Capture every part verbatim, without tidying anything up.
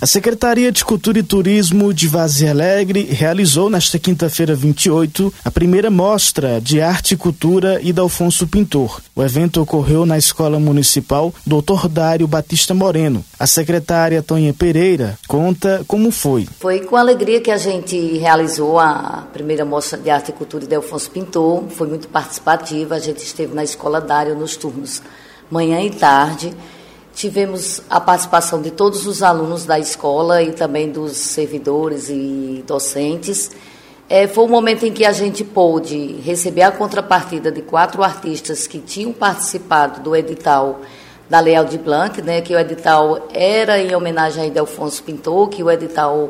A Secretaria de Cultura e Turismo de Varzea Alegre realizou nesta quinta-feira vinte e oito a primeira mostra de arte e cultura Idalfonso Pintor. O evento ocorreu na Escola Municipal doutor Dário Batista Moreno. A secretária Tonha Pereira conta como foi. Foi com alegria que a gente realizou a primeira mostra de arte e cultura Idalfonso Pintor. Foi muito participativa, a gente esteve na Escola Dário nos turnos manhã e tarde. Tivemos a participação de todos os alunos da escola e também dos servidores e docentes. É, foi um momento em que a gente pôde receber a contrapartida de quatro artistas que tinham participado do edital da Lei Aldir Blanc, né, que o edital era em homenagem a Idalfonso Pintor, que o edital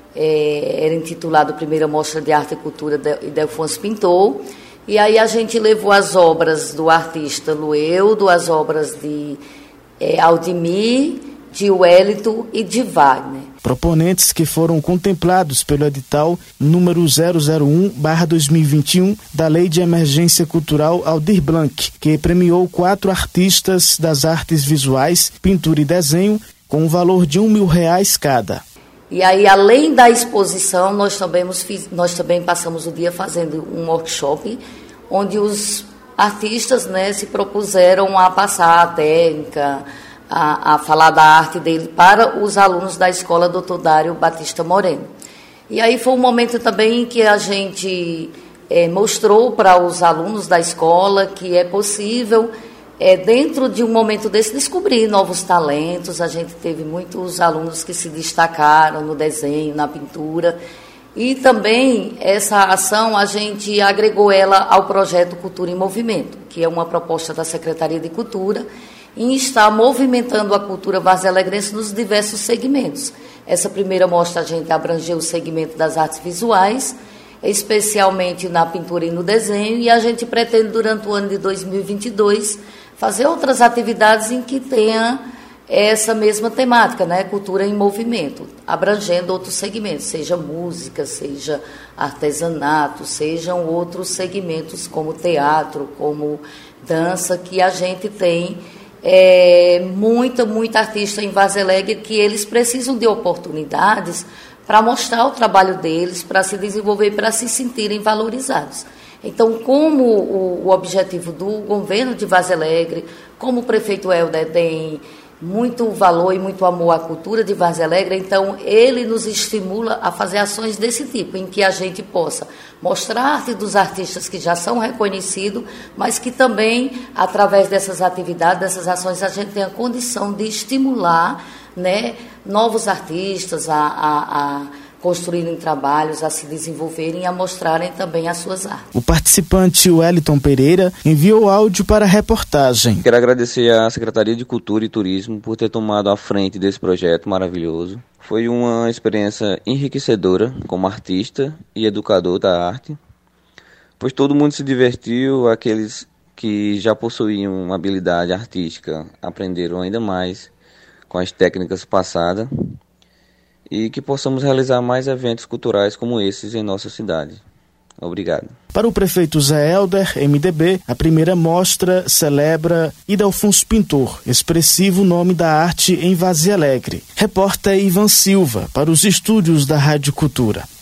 é, era intitulado Primeira Mostra de Arte e Cultura de Idalfonso Pintor. E aí a gente levou as obras do artista Lueudo, as obras de É, Aldemir, de Wellington e de Wagner. Proponentes que foram contemplados pelo edital número zero zero um barra dois mil e vinte e um da Lei de Emergência Cultural Aldir Blanc, que premiou quatro artistas das artes visuais, pintura e desenho, com um valor de um mil reais cada. E aí, além da exposição, nós também, nós também passamos o dia fazendo um workshop, onde os artistas, né, se propuseram a passar a técnica, a, a falar da arte dele para os alunos da escola doutor Dário Batista Moreno. E aí foi um momento também em que a gente é, mostrou para os alunos da escola que é possível, é, dentro de um momento desse, descobrir novos talentos. A gente teve muitos alunos que se destacaram no desenho, na pintura. E também essa ação a gente agregou ela ao projeto Cultura em Movimento, que é uma proposta da Secretaria de Cultura em estar movimentando a cultura varzealegrense nos diversos segmentos. Essa primeira mostra a gente abrangeu o segmento das artes visuais, especialmente na pintura e no desenho, e a gente pretende durante o ano de dois mil e vinte e dois fazer outras atividades em que tenha essa mesma temática, né? Cultura em movimento, abrangendo outros segmentos, seja música, seja artesanato, sejam outros segmentos como teatro, como dança, que a gente tem é, muita, muita artista em Varzea Alegre que eles precisam de oportunidades para mostrar o trabalho deles, para se desenvolver, para se sentirem valorizados. Então, como o, o objetivo do governo de Varzea Alegre, como o prefeito Helder tem muito valor e muito amor à cultura de Varzea Alegre, então ele nos estimula a fazer ações desse tipo, em que a gente possa mostrar a arte dos artistas que já são reconhecidos, mas que também, através dessas atividades, dessas ações, a gente tem a condição de estimular, né, novos artistas a, a, a construírem trabalhos, a se desenvolverem e a mostrarem também as suas artes. O participante Wellington Pereira enviou áudio para a reportagem. Quero agradecer à Secretaria de Cultura e Turismo por ter tomado a frente desse projeto maravilhoso. Foi uma experiência enriquecedora como artista e educador da arte, pois todo mundo se divertiu, aqueles que já possuíam uma habilidade artística aprenderam ainda mais com as técnicas passadas, e que possamos realizar mais eventos culturais como esses em nossa cidade. Obrigado. Para o prefeito Zé Helder, M D B, a primeira mostra celebra Idalfonso Pintor, expressivo nome da arte em Varzea Alegre. Repórter Ivan Silva, para os estúdios da Rádio Cultura.